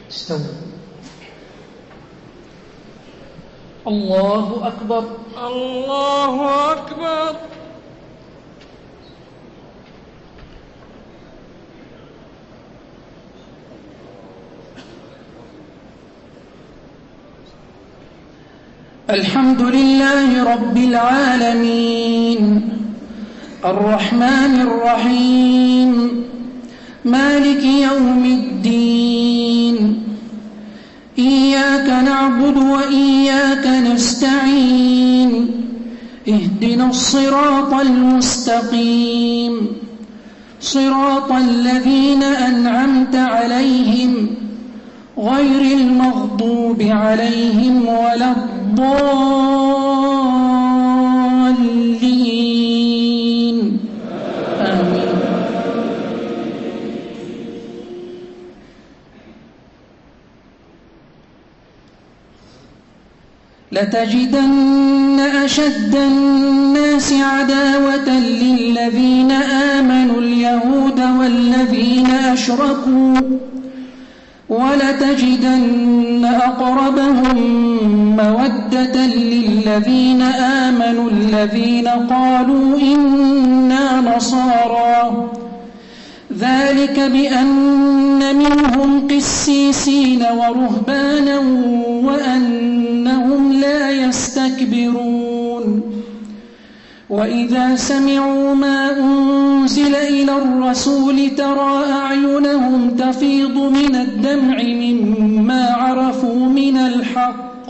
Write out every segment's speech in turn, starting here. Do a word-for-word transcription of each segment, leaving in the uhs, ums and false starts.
استووا. الله أكبر. الله أكبر. الحمد لله رب العالمين الرحمن الرحيم مالك يوم الدين إياك نعبد وإياك نستعين اهدنا الصراط المستقيم صراط الذين أنعمت عليهم غير المغضوب عليهم ولا الضالين آمين. لتجدن أشد الناس عداوة للذين آمنوا اليهود والذين أشركوا ولتجدن أقربهم مودة للذين آمنوا الذين قالوا إنا نصارى ذلك بأن منهم قسيسين ورهبانا وأنهم لا يستكبرون وإذا سمعوا ما أنزل إلى الرسول ترى أعينهم تفيض من الدمع مما عرفوا من الحق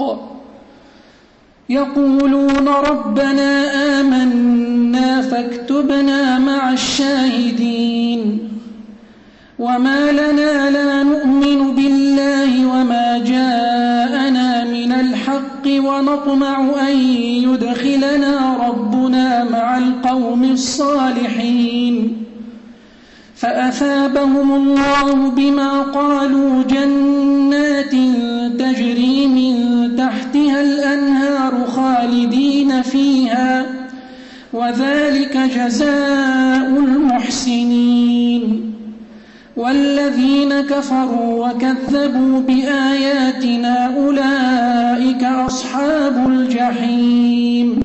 يقولون ربنا آمنا فاكتبنا مع الشاهدين وما لنا لا نؤمن بالله وما جاءنا من الحق ونطمع أن يدخلنا ربنا مع القوم الصالحين فأثابهم الله بما قالوا جنات تجري من تحتها الأنهار خالدين فيها وذلك جزاء المحسنين والذين كفروا وكذبوا بآياتنا أولئك أصحاب الجحيم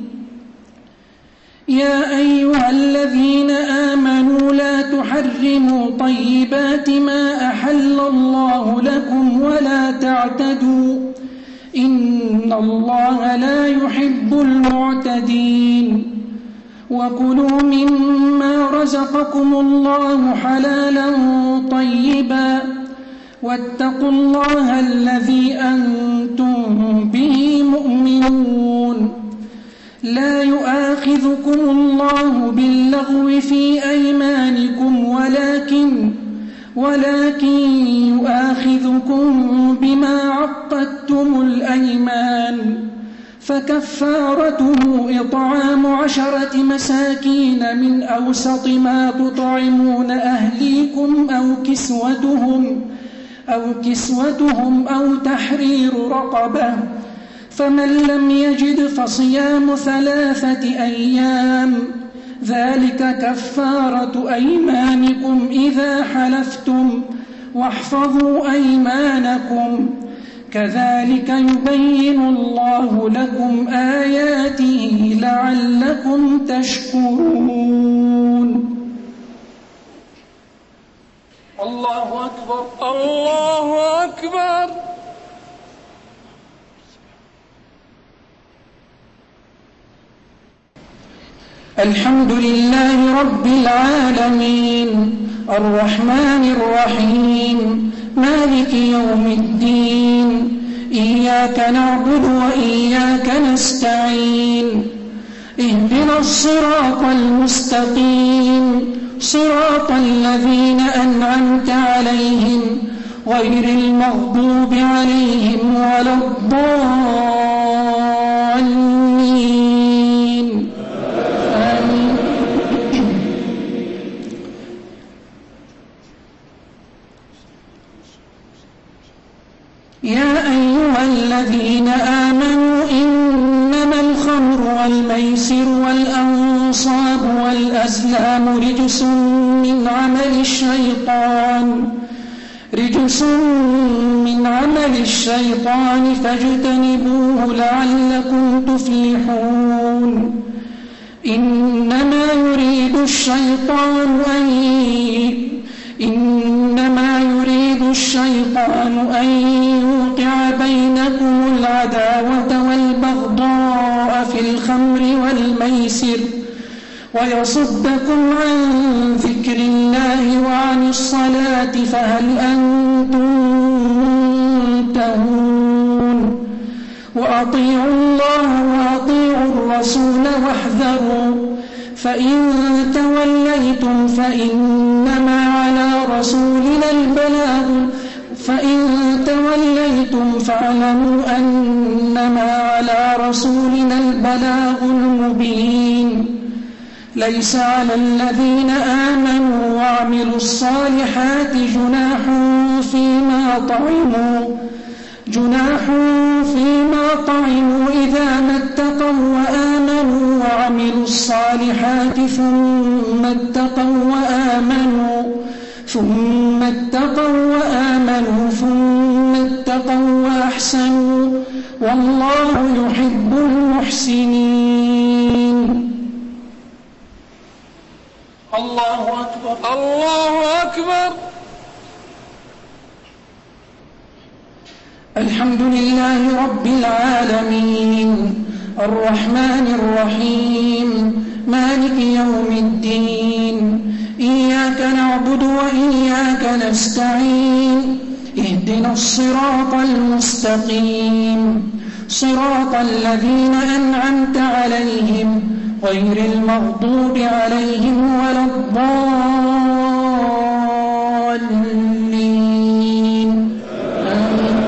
يا أيها الذين آمنوا لا تحرموا طيبات ما أحل الله لكم ولا تعتدوا إن الله لا يحب المعتدين وكلوا مما رزقكم الله حلالا طيبا واتقوا الله الذي أنتم به مؤمنون لا يؤاخذكم الله باللغو في أيمانكم ولكن ولكن يؤاخذكم بما عقدتم الأيمان فكفارته إطعام عشرة مساكين من أوسط ما تطعمون أهليكم أو كسوتهم أو كسوتهم أو تحرير رقبة فمن لم يجد فصيام ثلاثة أيام ذلك كفارة أيمانكم إذا حلفتم واحفظوا أيمانكم كذلك يبين الله لكم آياته لعلكم تشكرون. الله أكبر. الله أكبر. الحمد لله رب العالمين الرحمن الرحيم مالك يوم الدين إياك نعبد وإياك نستعين اهدنا الصراط المستقيم صراط الذين أنعمت عليهم غير المغضوب عليهم ولا الضالين آمين. يا أيها الذين آمنوا إنما الخمر والميسر والأنصاب والأزلام رجس من عمل الشيطان رجس من عمل الشيطان فاجتنبوه لعلكم تفلحون إنما يريد الشيطان أن إنما يريد الشيطان أن يوقع بينكم العداوة والبغضاء في الخمر والميسر ويصدكم عن ذكر الله وعن الصلاة فهل أنتم منتهون وأطيعوا الله وأطيعوا الرسول واحذروا فإن توليتم فإنما على رسولنا البلاغ فإن توليتم فاعلموا أنما على رسولنا البلاغ المبين ليس على الذين آمنوا وعملوا الصالحات جناح فيما طعموا جناح فيما طعموا إذا ما اتقوا وآمنوا وعملوا الصالحات ثم اتقوا وآمنوا ثم اتقوا وآمنوا ثم اتقوا وأحسنوا والله يحب المحسنين. الله أكبر الله أكبر. الحمد لله رب العالمين الرحمن الرحيم مالك يوم الدين إياك نعبد وإياك نستعين اهدنا الصراط المستقيم صراط الذين أنعمت عليهم غير المغضوب عليهم ولا الضالين آمين.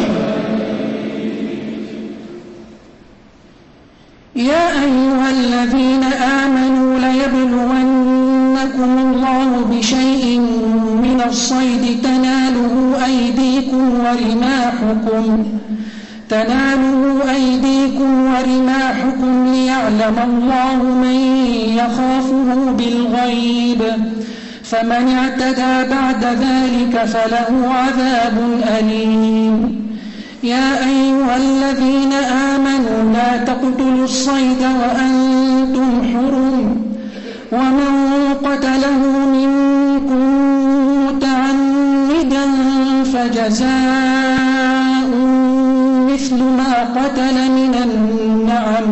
يا أيها الذين آمنوا ليبلونكم الله بشيء من الصيد تناله أيديكم ورماحكم تناله أيديكم ورماحكم ليعلم الله من يخافه بالغيب فمن اعتدى بعد ذلك فله عذاب أليم. يا أيها الذين آمنوا لا تقتلوا الصيد وأنتم حرم ومن قتله منكم متعمدا فجزاء مثل ما قتل من النعم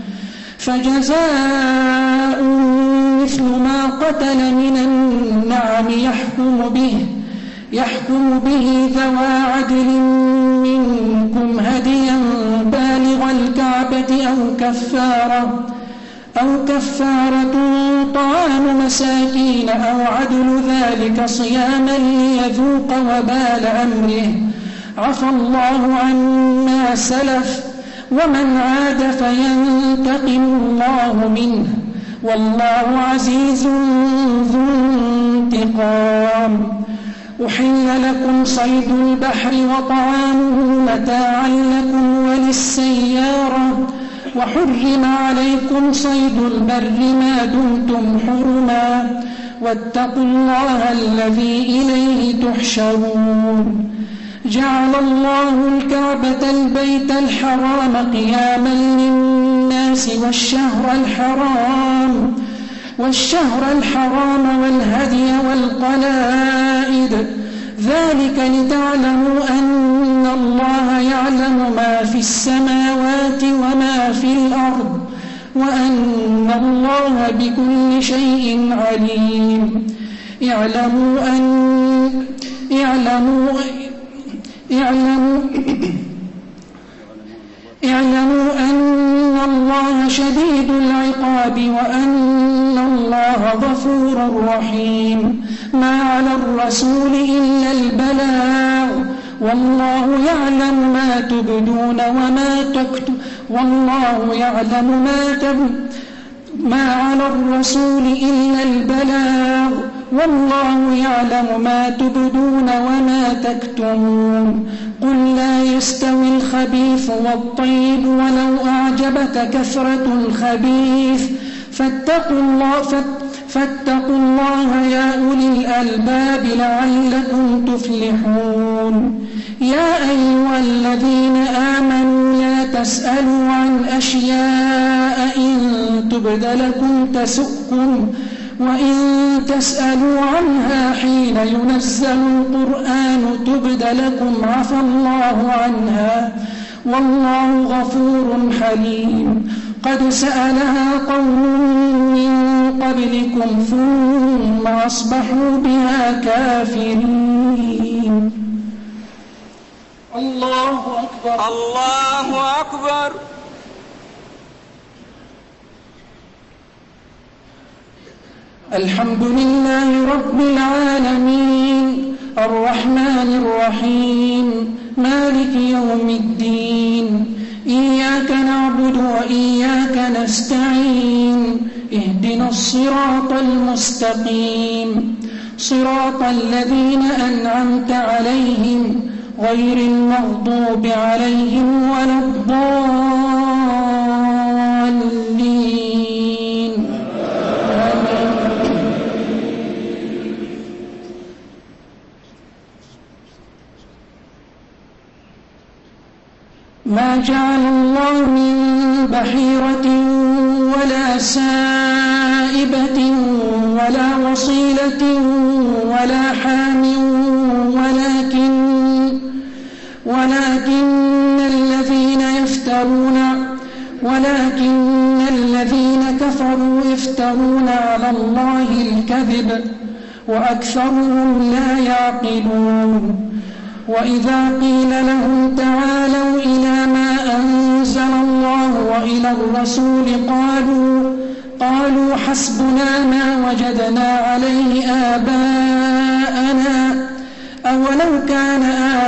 فجزاء مثل ما قتل من النعم يحكم به يحكم به ذوى عدل منكم هديا بالغ الكعبة أو كفارة أو كفارة طعام مساكين أو عدل ذلك صياما ليذوق وبال أمره عفى الله عما سلف ومن عاد فينتقم الله منه والله عزيز ذو انتقام. أحل لكم صيد البحر وطعامه متاعا لكم وللسيارة وحرم عليكم صيد البر ما دمتم حرما واتقوا الله الذي إليه تحشرون. جعل الله الكعبة البيت الحرام قياما للناس والشهر الحرام والشهر الحرام والهدي والقلائد ذلك لتعلموا أن الله يعلم ما في السماوات وما في الأرض وأن الله بكل شيء عليم. اعلموا أن اعلموا اعلموا اعلموا أن الله شديد العقاب وأن الله غفور رحيم. ما على الرسول إلا البلاغ والله يعلم ما تبدون وما تكتمون والله يعلم ما تبدون ما على الرسول إلا البلاغ والله يعلم ما تبدون وما تكتمون. قل لا يستوي الخبيث والطيب ولو أعجبك كثرة الخبيث فاتقوا الله, فاتقوا الله يا أولي الألباب الألباب لعلكم تفلحون. يا أيها الذين آمنوا لا تسألوا عن أشياء إن تبد لكم تسؤكم وإن تسألوا عنها حين ينزل القرآن تبد لكم عفى الله عنها والله غفور حليم. قد سألها قوم من قبلكم ثم أصبحوا بها كافرين. الله أكبر. الله أكبر. الحمد لله رب العالمين الرحمن الرحيم مالك يوم الدين. إياك نعبد وإياك نستعين. اهدنا الصراط المستقيم صراط الذين أنعمت عليهم غير المغضوب عليهم ولا الضالين. ما جعل الله من بحيرة ولا سائبة ولا وصيلة ولا حام ولكن ولكن الذين يفترون ولكن الذين كفروا يفترون على الله الكذب وأكثرهم لا يعقلون. وإذا قيل لهم تعالوا إلى ما أنزل الله وإلى الرسول قالوا قالوا حسبنا ما وجدنا عليه آباءنا أولو كان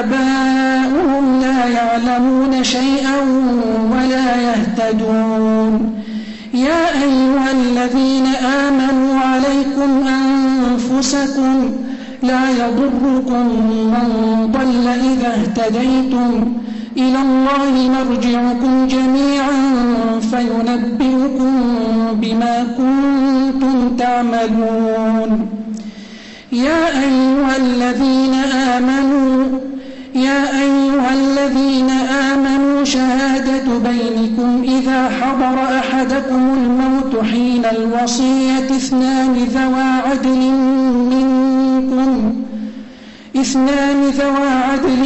آباؤهم لا يعلمون شيئا ولا يهتدون. يا أيها الذين آمنوا عليكم أنفسكم لا يضركم من ضل إذا اهتديتم إلى الله مرجعكم جميعا فينبئكم بما كنتم تعملون. يا أيها الذين آمنوا يا أيها الذين آمنوا شهادة بينكم إذا حضر أحدكم الموت حين الوصية اثنان ذوى عدل منكم اثنان ذوى عدل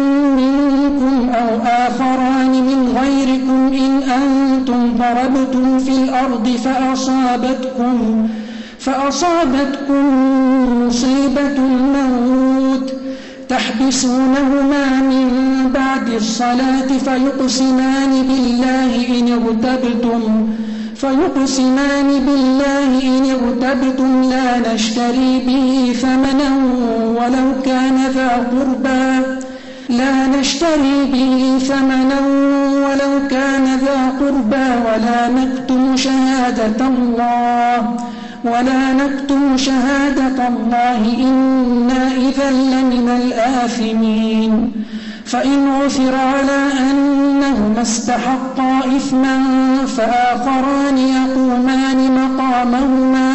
منكم أو آخران من غيركم إن أنتم ضربتم في الأرض فأصابتكم فأصابتكم مصيبة الموت تحبسونهما من بعد الصلاة فيقسمان بالله إن ارتبتم فيقسمان بالله إن ارتبتم لا نشتري به ثمنا ولو كان ذا قربى لا نشتري به ثمنا ولو كان ذا قربى ولا نكتم شهادة الله ولا نكتم شهادة الله إنا إذا لمن الآثمين. فإن عثر على أنهما استحقا إثما فآخران يقومان مقامهما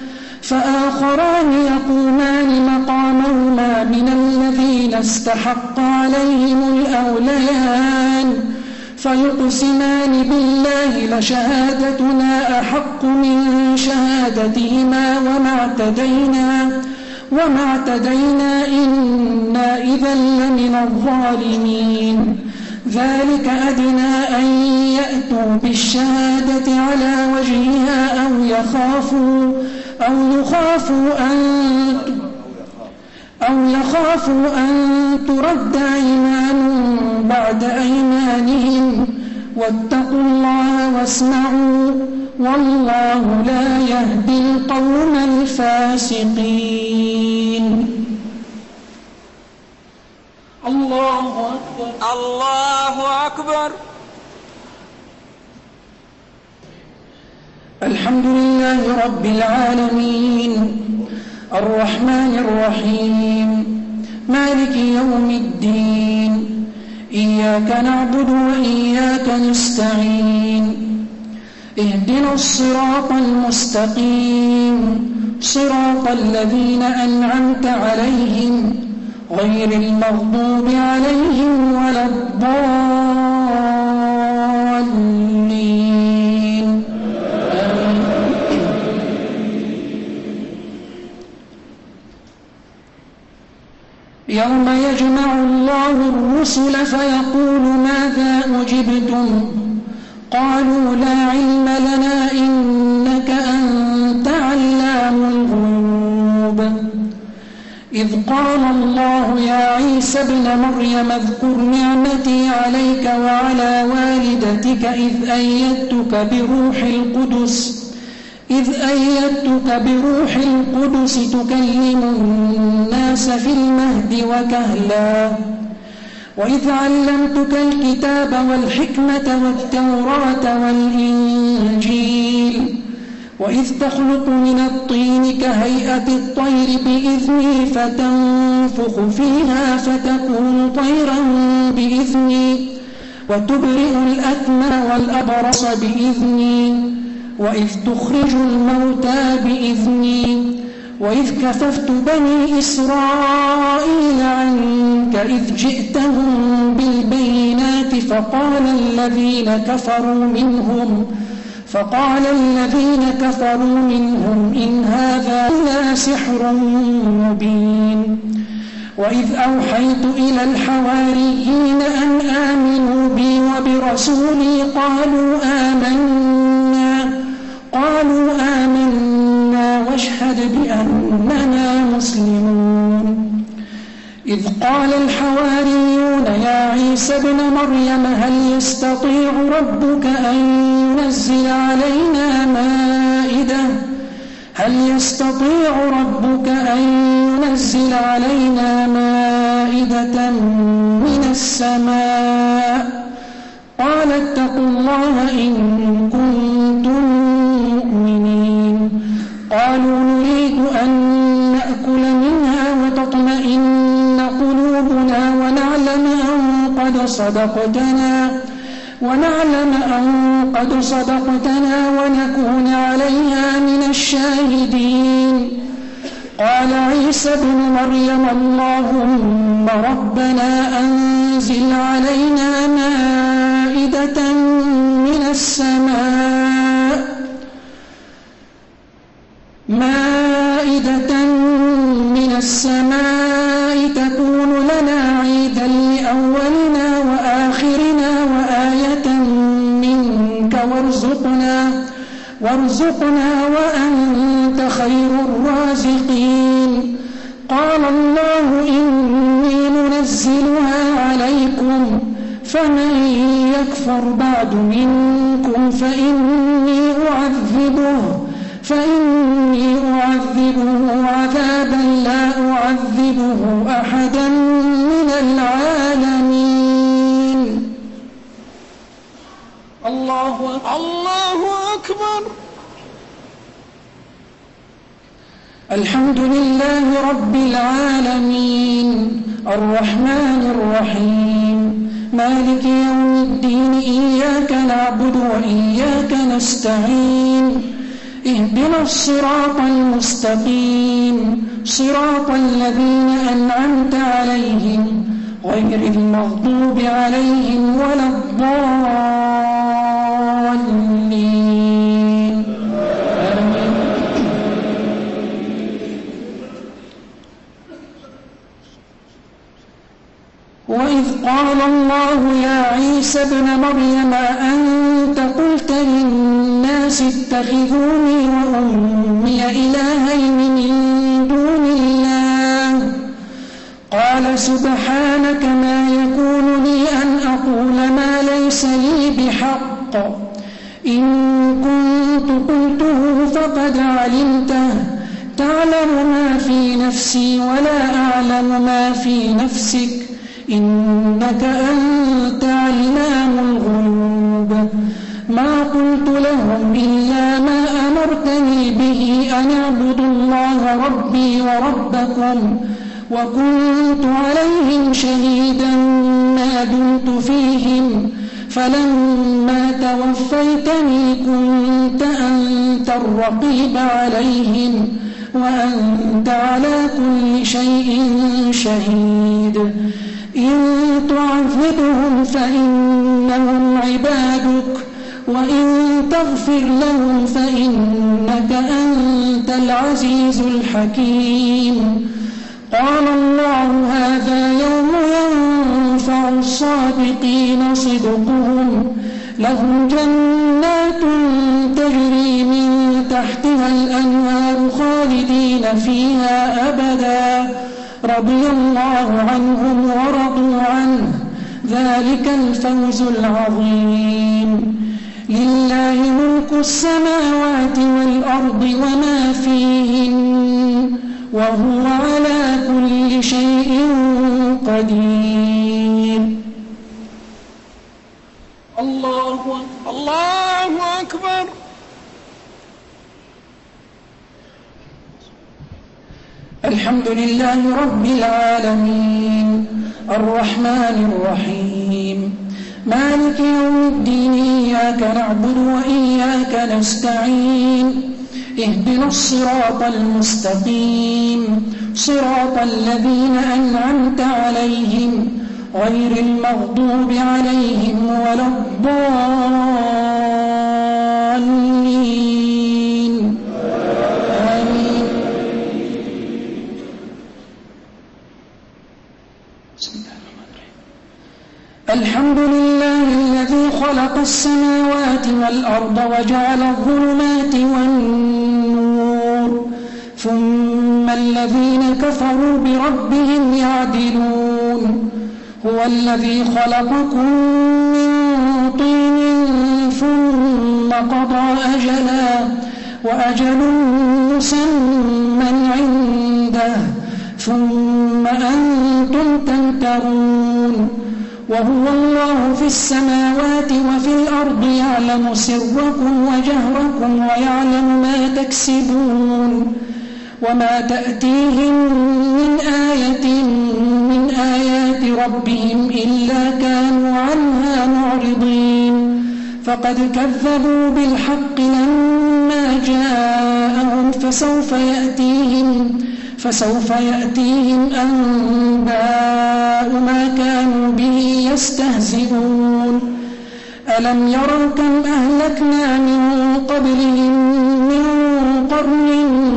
فآخران يقومان مقامهما من الذين استحق عليهم الأوليان فيقسمان بالله لشهادتنا أحق من شهادتهما وما اعتدينا وما اعتدينا إنا إذا لمن الظالمين. ذلك أدنى أن يأتوا بالشهادة على وجهها أو يخافوا أو يخافوا أن أو يخافوا أن ترد أيمان بعد أيمانهم واتقوا الله واسمعوا والله لا يهدي القوم الفاسقين. الله أكبر. الله أكبر. الحمد لله رب العالمين الرحمن الرحيم مالك يوم الدين. إياك نعبد وإياك نستعين. اهدنا الصراط المستقيم صراط الذين أنعمت عليهم غير المغضوب عليهم ولا الضالين. يوم يجمع الله الرسل فيقول ماذا أجبتم؟ قالوا لا علم لنا إنك أنت علام الغيوب. إذ قال الله يا عيسى ابن مريم اذكر نعمتي عليك وعلى والدتك إذ أيدتك بروح القدس إذ أيدتك بروح القدس تكلم الناس في المهد وكهلا وإذ علمتك الكتاب والحكمة والتوراة والإنجيل وإذ تخلق من الطين كهيئة الطير بإذني فتنفخ فيها فتكون طيرا بإذني وتبرئ الأكمه والأبرص بإذني وإذ تخرج الموتى بإذني وإذ كففت بني إسرائيل عنك إذ جئتهم بالبينات فقال الذين كفروا منهم فقال الذين كفروا منهم إن هذا إلا سحر مبين. وإذ أوحيت إلى الحواريين أن آمنوا بي وبرسولي قالوا آمنا قالوا آمنا واشهد بأننا مسلمون. إذ قال الحواريون يا عيسى ابن مريم هل يستطيع ربك أن ينزل علينا مائدة هل يستطيع ربك أن ينزل علينا مائدة من السماء قال اتقوا الله إن كنتم مؤمنين. قالوا نريد أن نأكل منها وتطمئن قلوبنا ونعلم أن قد صدقتنا ونعلم أن قد صدقتنا ونكون عليها من الشاهدين. قال عيسى ابن مريم اللهم ربنا أنزل علينا مائدة من السماء مائدة من السماء تكون لنا عيدا لأولنا وآخرنا وآية منك وارزقنا وارزقنا وأنت خير الرازقين. قال الله إني منزلها عليكم فمن يكفر بعد منكم فإني أعذبه فإني أعذبه عذابا لا أعذبه أحدا من العالمين. الله أكبر. الله أكبر. الحمد لله رب العالمين الرحمن الرحيم مالك يوم الدين إياك نعبد وإياك نستعين اهدنا الصراط المستقيم صراط الذين أنعمت عليهم غير المغضوب عليهم ولا الضالين. وإذ قال الله يا عيسى ابن مريم أنت قلت للناس اتخذوني وأمي إلهين من دون الله قال سبحانك ما يكون لي أن أقول ما ليس لي بحق إن كنت قلته فقد علمته تعلم ما في نفسي ولا أعلم ما في نفسك إنك أنت علام الغيوب. ما قلت لهم إلا ما أمرتني به أن اعبدوا الله ربي وربكم وكنت عليهم شهيدا ما دمت فيهم فلما توفيتني كنت أنت الرقيب عليهم وأنت على كل شيء شهيد إن تعذبهم فإنهم عبادك وإن تغفر لهم فإنك أنت العزيز الحكيم قال الله هذا يوم ينفع الصادقين صدقهم لهم جنات تجري من تحتها الأنهار خالدين فيها أبدا رضي الله عنهم ورضوا عنه ذلك الفوز العظيم لله ملك السماوات والأرض وما فيهن وهو على كل شيء قدير الله الله أكبر. الحمد لله رب العالمين الرحمن الرحيم مالك يوم الدين إياك نعبد وإياك نستعين اهدنا الصراط المستقيم صراط الذين أنعمت عليهم غير المغضوب عليهم ولا الضالين آمين. الحمد لله الذي خلق السماوات والأرض وجعل الظلمات والنور ثم الذين كفروا بربهم يعدلون هو الذي خلقكم من طين ثم قضى أجلا وأجل مسمى عنده ثم أنتم تمترون وهو الله في السماوات وفي الأرض يعلم سركم وجهركم ويعلم ما تكسبون وما تأتيهم من آية من آيات ربهم إلا كانوا عنها معرضين فقد كذبوا بالحق لما جاءهم فسوف يأتيهم فسوف يأتيهم أنباء ما كانوا به يستهزئون ألم يروا كم أهلكنا من قبلهم من قرن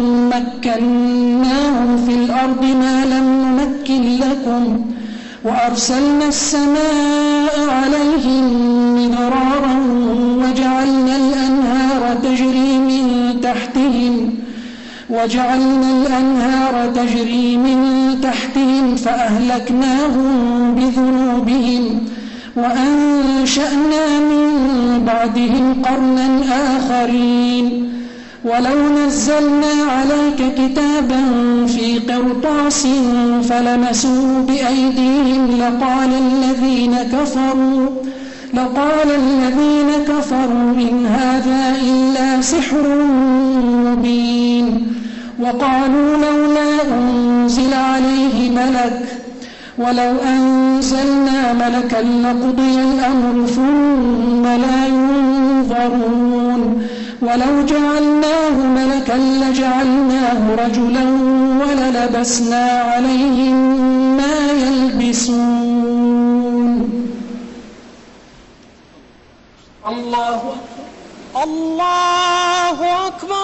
مكناهم في الأرض ما لم نمكن لكم وأرسلنا السماء عليهم مدرارا وجعلنا الأنهار تجري من تحتهم وجعلنا الأنهار تجري من تحتهم فأهلكناهم بذنوبهم وأنشأنا من بعدهم قرنا آخرين ولو نزلنا عليك كتابا في قرطاس فلمسوه بأيديهم لقال الذين كفروا لقال الذين كفروا إن هذا إلا سحر مبين وقالوا لولا أنزل عليه ملك ولو أنزلنا ملكا لقضي الأمر ثم لا ينظرون ولو جعلناه ملكا لجعلناه رجلا وللبسنا عليهم ما يلبسون. الله الله أكبر.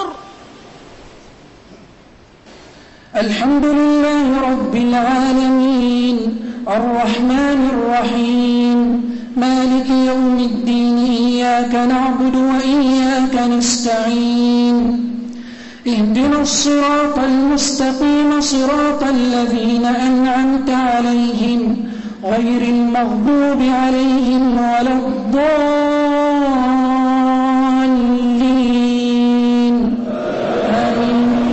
الحمد لله رب العالمين الرحمن الرحيم مالك يوم الدين إياك نعبد وإياك نستعين اهدنا الصراط المستقيم صراط الذين أنعمت عليهم غير المغضوب عليهم ولا الضالين آمين.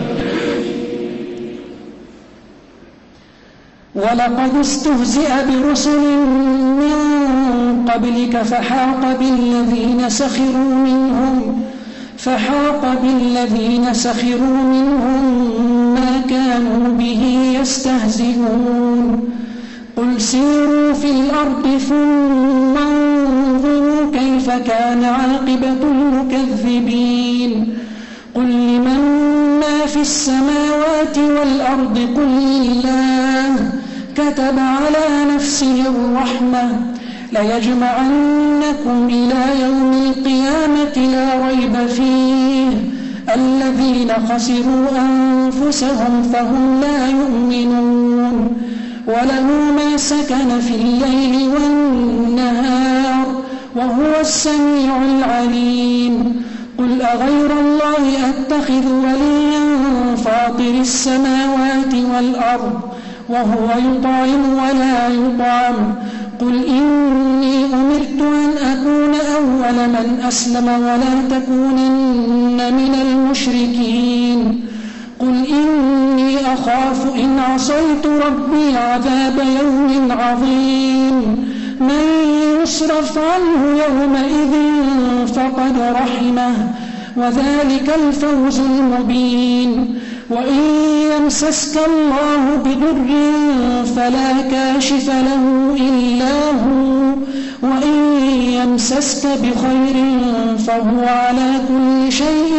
ولقد استهزئ برسل من قبلك فحاق بالذين سخروا منهم فحاق بالذين سخروا منهم ما كانوا به يستهزئون قل سيروا في الأرض ثم انظروا كيف كان عاقبة المكذبين قل لمن ما في السماوات والأرض قل لله كتب على نفسه الرحمة ليجمعنكم إلى يوم القيامة لا ريب فيه الذين خسروا أنفسهم فهم لا يؤمنون وله ما سكن في الليل والنهار وهو السميع العليم قل أغير الله أتخذ وليا فاطر السماوات والأرض وهو يطعم ولا يطعم قل إني أمرت أن أكون أول من أسلم ولا تكونن من المشركين قل إني أخاف إن عصيت ربي عذاب يوم عظيم من يصرف عنه يومئذ فقد رحمه وذلك الفوز المبين وإن يمسسك الله بضر فلا كاشف له إلا هو وإن يمسسك بخير فهو على كل شيء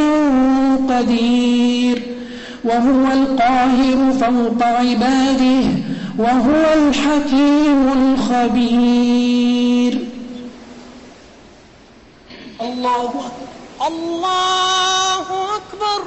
قدير وهو القاهر فوق عباده وهو الحكيم الخبير. الله أكبر الله أكبر.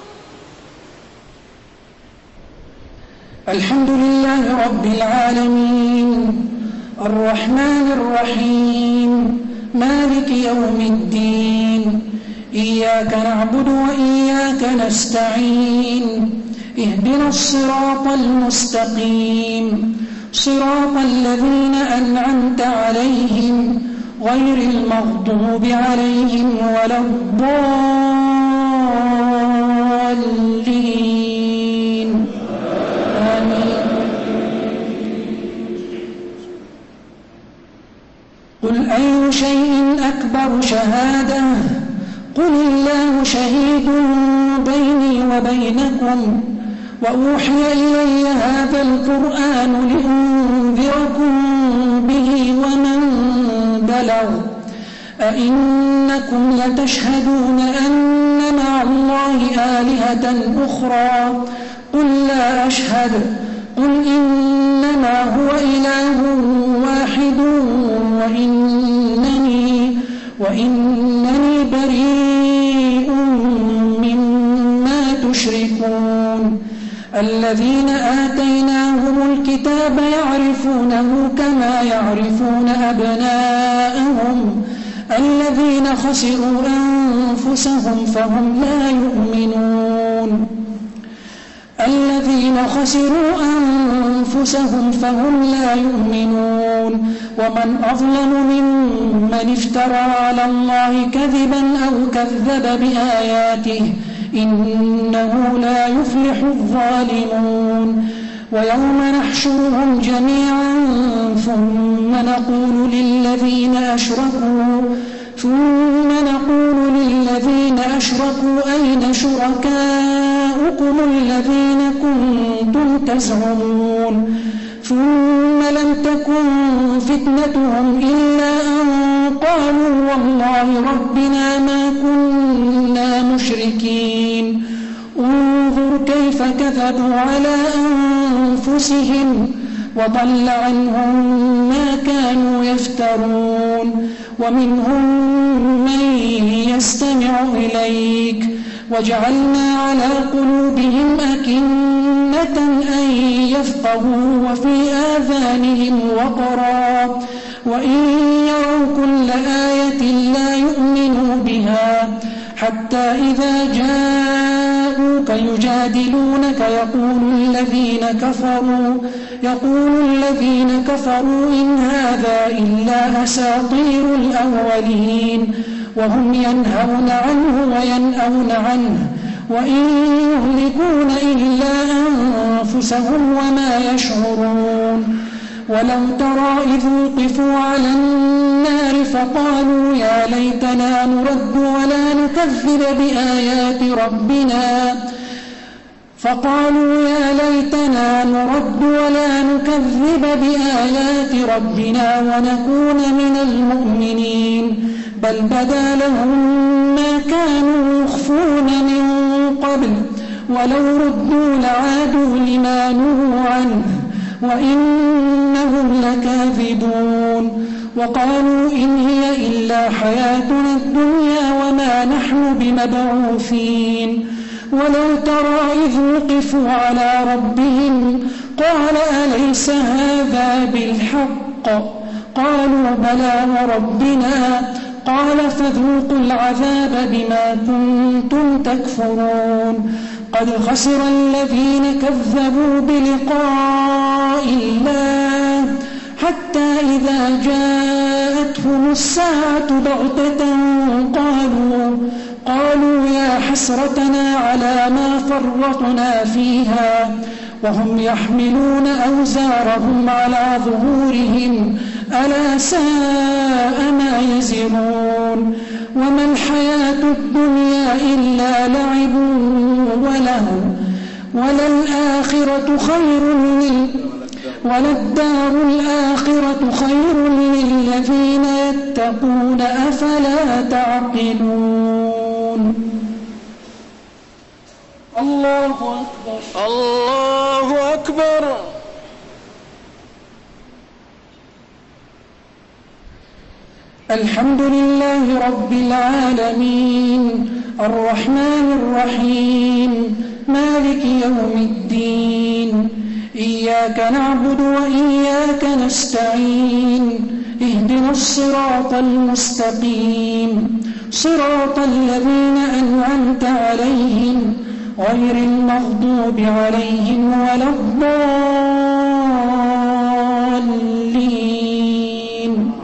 الحمد لله رب العالمين الرحمن الرحيم مالك يوم الدين إياك نعبد وإياك نستعين اهدنا الصراط المستقيم صراط الذين أنعمت عليهم غير المغضوب عليهم ولا الضالين آمين. قل أي شيء أكبر شهادة قل الله شهيد بيني وبينكم وأوحي إلي هذا القرآن لأنذركم به ومن بلغ أئنكم لتشهدون أن مع الله آلهة أخرى قل لا أشهد قل إنما هو إله واحد وإنني, وإنني بريء مما تشركون الذين آتيناهم الكتاب يعرفونه كما يعرفون أبناءهم الذين خسروا أنفسهم فهم لا يؤمنون الذين خسروا أنفسهم فهم لا يؤمنون ومن أظلم ممن افترى على الله كذبا أو كذب بآياته إنه لا يفلح الظالمون ويوم نحشرهم جميعا ثم نقول للذين أشركوا ثم نقول للذين أشركوا أين شركاؤكم الذين كنتم تزعمون ثم لم تكن فتنتهم إلا أن قالوا والله ربنا ما كنا مشركين انظر كيف كذبوا على أنفسهم وضل عنهم ما كانوا يفترون ومنهم من يستمع إليك وجعلنا على قلوبهم أكنة أن يفقهوا وفي آذانهم وقرا وإن يروا كل آية لا يؤمنوا بها حتى إذا جاءوك يجادلونك يقول الذين كفروا يقول الذين كفروا إن هذا إلا أساطير الأولين وهم ينهون عنه وينأون عنه وإن يهلكون إلا أنفسهم وما يشعرون ولو ترى إذ وقفوا على النار فقالوا يا ليتنا نرد ولا نكذب بآيات ربنا فقالوا يا ليتنا نرد ولا نكذب بآيات ربنا ونكون من المؤمنين بل بدا لهم ما كانوا يخفون من قبل ولو ردوا لعادوا لما نهوا عنه وإنهم لكاذبون وقالوا إن هي إلا حياتنا الدنيا وما نحن بمبعوثين ولو ترى إذ وقفوا على ربهم قال أليس هذا بالحق قالوا بلى وربنا قال فذوقوا العذاب بما كنتم تكفرون قد خسر الذين كذبوا بلقاء الله حتى إذا جاءتهم الساعة بغتة قالوا قالوا يا حسرتنا على ما فرطنا فيها وهم يحملون أوزارهم على ظهورهم ألا ساء ما يزرون وما الحياة الدنيا إلا لعب ولهو وللآخرة خير لل وللدار الآخرة خير للذين يتقون أفلا تعقلون الله أكبر الله أكبر الحمد لله رب العالمين الرحمن الرحيم مالك يوم الدين إياك نعبد وإياك نستعين اهدنا الصراط المستقيم صراط الذين أنعمت عليهم غير المغضوب عليهم ولا الضالين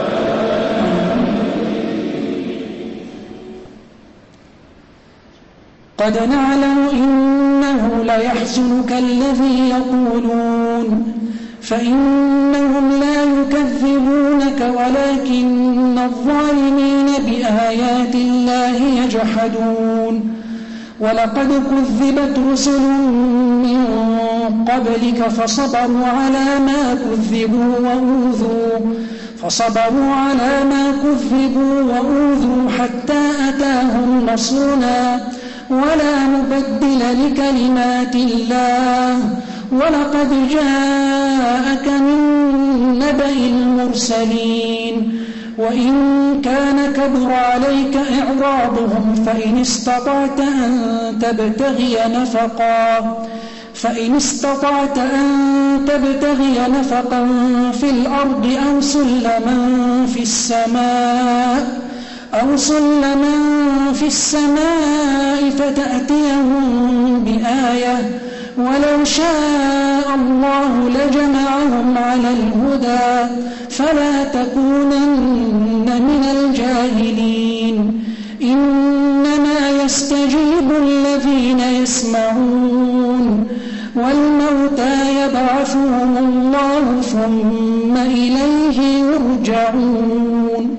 قد نعلم إنه ليحزنك الذي يقولون فإنهم لا يكذبونك ولكن الظالمين بآيات الله يجحدون ولقد كذبت رسل من قبلك فصبروا على ما كذبوا وأوذوا فصبروا على ما كذبوا وأوذوا حتى أتاهم نصرنا ولا مبدل لكلمات الله ولقد جاءك من نبأ المرسلين وإن كان كبر عليك إعراضهم فإن استطعت أن تبتغي نفقا فإن استطعت أن تبتغي نفقا في الأرض أو سلما في السماء أو سلما في السماء فتأتيهم بآية ولو شاء الله لجمعهم على الهدى فلا تكونن من الجاهلين إنما يستجيب الذين يسمعون والموتى يبعثهم الله ثم إليه يرجعون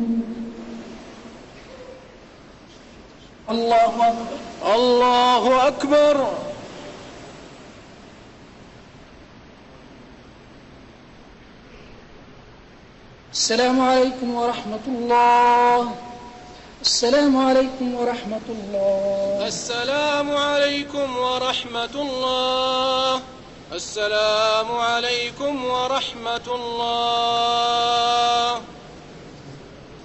الله أكبر الله أكبر السلام عليكم ورحمة الله السلام عليكم ورحمة الله السلام عليكم ورحمة الله السلام عليكم ورحمة الله